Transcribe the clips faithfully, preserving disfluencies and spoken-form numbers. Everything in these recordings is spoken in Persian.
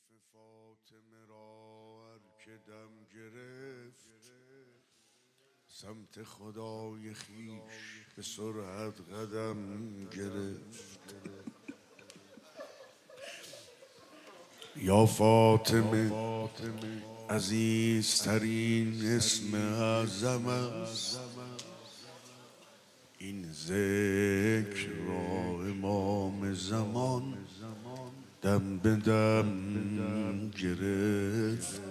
فاطمه را هر که دم گرفت، سمت خدای خویش به سرعت قدم گرفت. یا فاطمه عزیزترین اسم اعظم است، این ذکر را امام زمان دم به دم گرفت.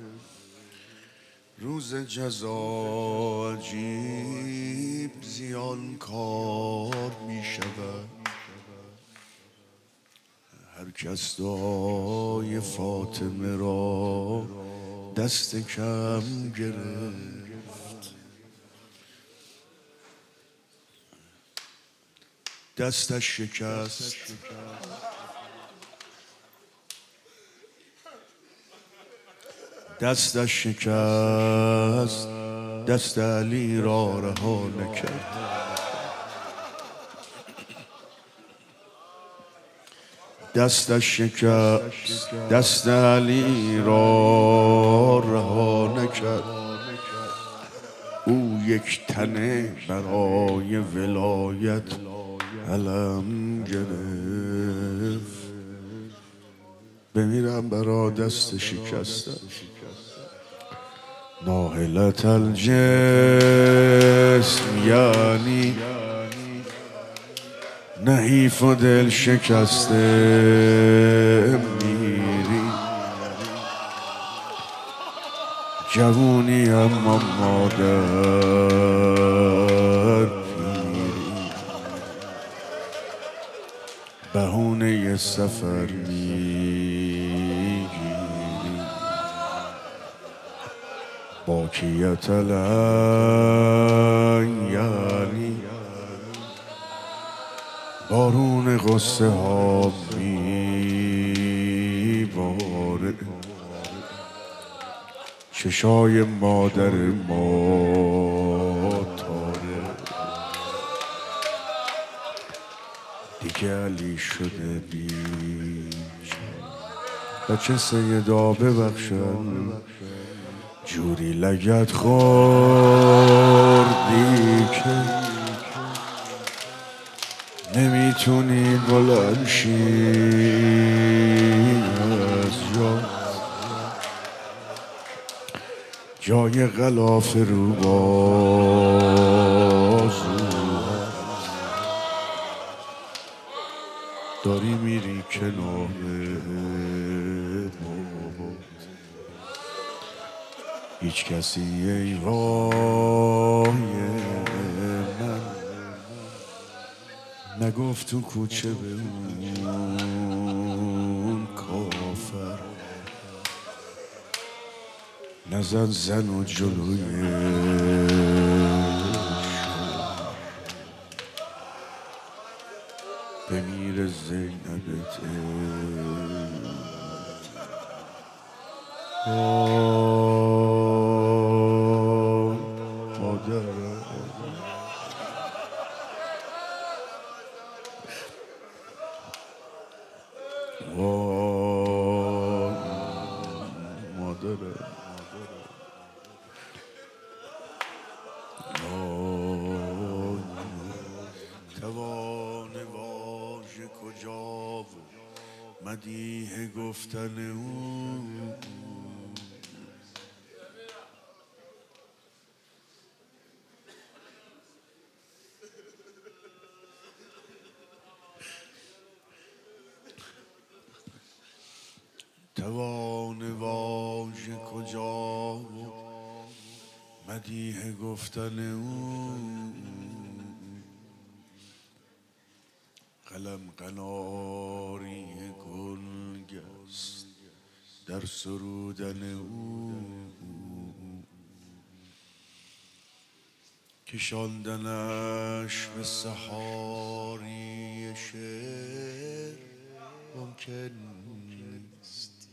روز جزا عجیب زیان کار می شود، هر کس دعای فاطمه را دست کم گرفت. دستش شکست، دستش شکست، دست علی را رها نکرد. دستش شکست، دست علی را رها نکرد. او یک تنه برای ولایت علم گرفت. بمیرم برا دست شکستم، ناهلت الجسم یعنی نحیف و دل شکسته میری. جوونی اما مادر پیری، بهونه سفر میگیری. باکیت یعنی بارون غصه ها میباره. چشای مادر ما تاره، دیگه علی شده بیچاره. بچه سیدا ببخشن، جوری لگت خوردی که نمیتونی بلند شی از جا. جای غلاف رو بازو داری میری کنار بابا. هیچ کسی ای وای من نگفت تو کوچه به اون کافر نزد زن و جلوی بمیر زینبت وای مادرم. وای مادرم. توان واژه کجا و مدیح گفتن او، توان واژه کجا و مدیح گفتن او. قلم قناری گلگست در سرودن او، کشاندنش به سحاری شعر ممکن نیست.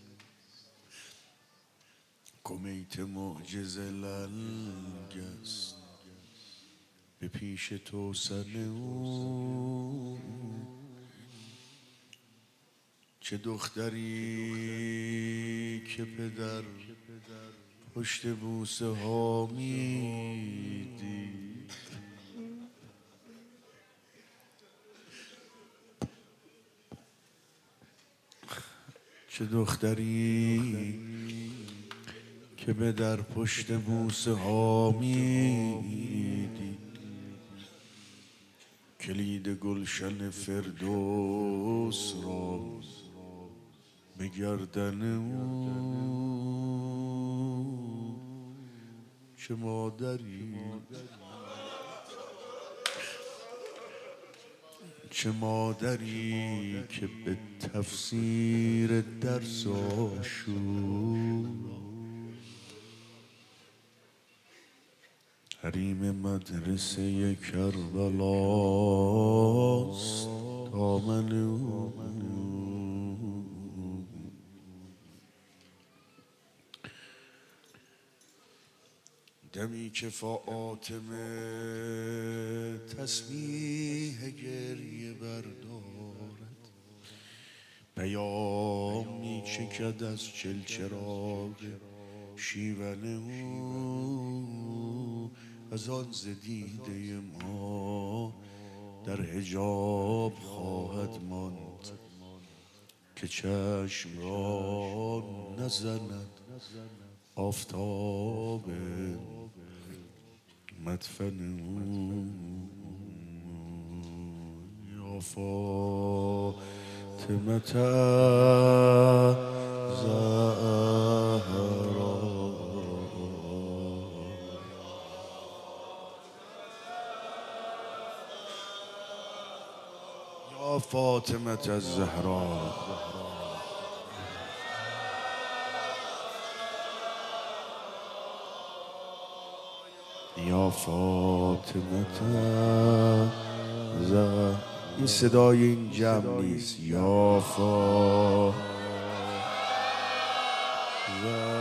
کمیت معجزه لنگ است به پیش توسن او. چه دختری که پدر پشت بوسه ها میدید، چه دختری که به در پشت بوسه ها میدید، کلید گلشن فردوس را به گردن او، چه مادری چه مادری که به تفسیر درس آشور حریم مدرسه کربلاست دامن او، دمی که فاطمه تسبیح گریه بردارد، پیام می چکد از چلچراغ شیون او، از آن ز دیده ما در حجاب خواهد ماند که چشم را نزند آفتاب مدفن او. یا فاطمه الزهرا یا فاطمه الزهرا یا فاطمه الزهرا. این صدای این جمع نیست. یا فاطمه